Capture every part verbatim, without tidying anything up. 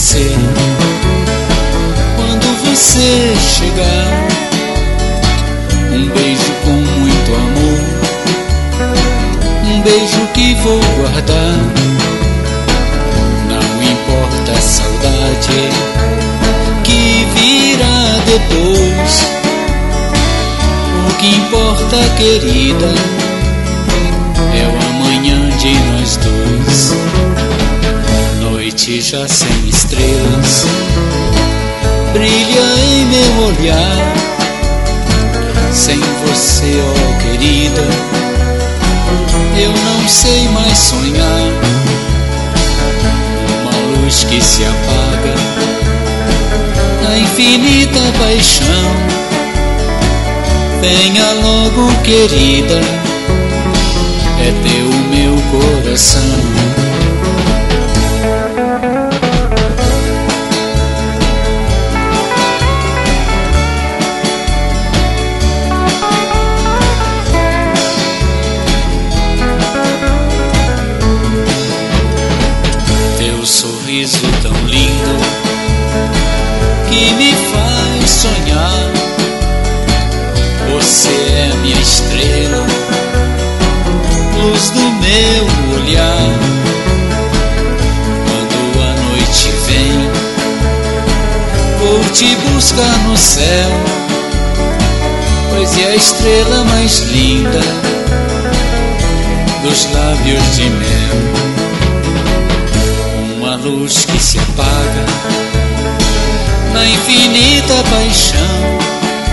você. Quando você chegar, um beijo com muito amor, um beijo que vou guardar. Não importa a saudade que virá depois, o que importa, querida, é o amanhã de nós dois. Noite já sem estrelas brilha em meu olhar. Sem você, ó querida, eu não sei mais sonhar. Uma luz que se apaga na infinita paixão. Venha logo, querida, é teu o meu coração. Teu sorriso tão lindo que me faz sonhar. Você é minha estrela, luz do meu olhar. Quando a noite vem, vou te buscar no céu, pois é a estrela mais linda dos lábios de mel. Uma luz que se apaga na infinita paixão.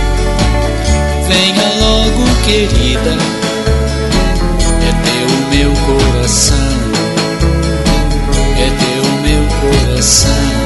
Venha logo, querida, é teu o meu coração, é teu o meu coração.